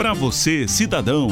Para você, cidadão.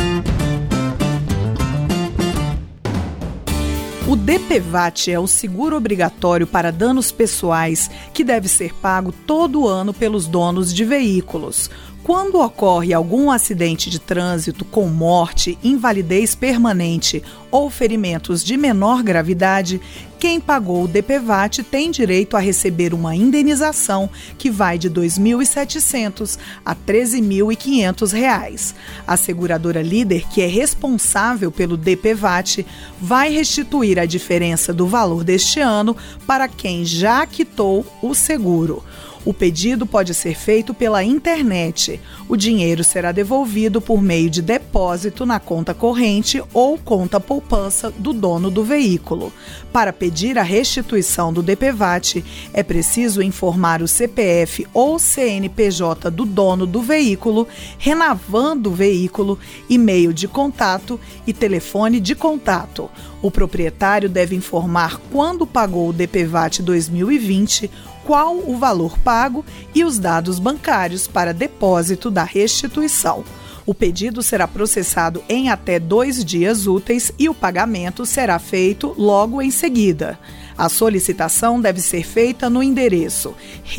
O DPVAT é o seguro obrigatório para danos pessoais que deve ser pago todo ano pelos donos de veículos. Quando ocorre algum acidente de trânsito com morte, invalidez permanente ou ferimentos de menor gravidade, quem pagou o DPVAT tem direito a receber uma indenização que vai de R$ 2.700 a R$ 13.500. A seguradora líder, que é responsável pelo DPVAT, vai restituir a diferença do valor deste ano para quem já quitou o seguro. O pedido pode ser feito pela internet. O dinheiro será devolvido por meio de depósito na conta corrente ou conta poupança do dono do veículo. Para pedir a restituição do DPVAT, é preciso informar o CPF ou CNPJ do dono do veículo, Renavan do veículo, e-mail de contato e telefone de contato. O proprietário deve informar quando pagou o DPVAT 2020, qual o valor pago e os dados bancários para depósito da restituição. O pedido será processado em até 2 dias úteis e o pagamento será feito logo em seguida. A solicitação deve ser feita no endereço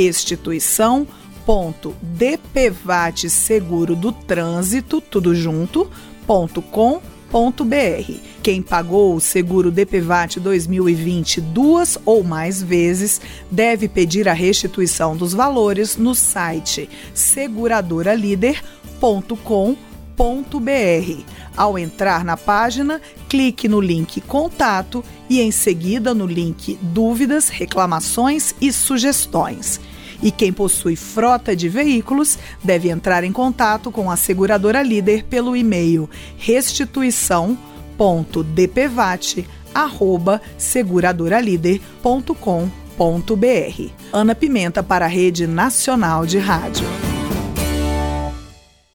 restituição.dpvatseguro-do-trânsito, tudo junto, .com.br. Quem pagou o seguro DPVAT 2020 2 ou mais vezes deve pedir a restituição dos valores no site seguradoralider.com.br. Ao entrar na página, clique no link Contato e em seguida no link Dúvidas, Reclamações e Sugestões. E quem possui frota de veículos deve entrar em contato com a seguradora líder pelo e-mail restituição.dpvat@seguradoralider.com.br. Ana Pimenta para a Rede Nacional de Rádio.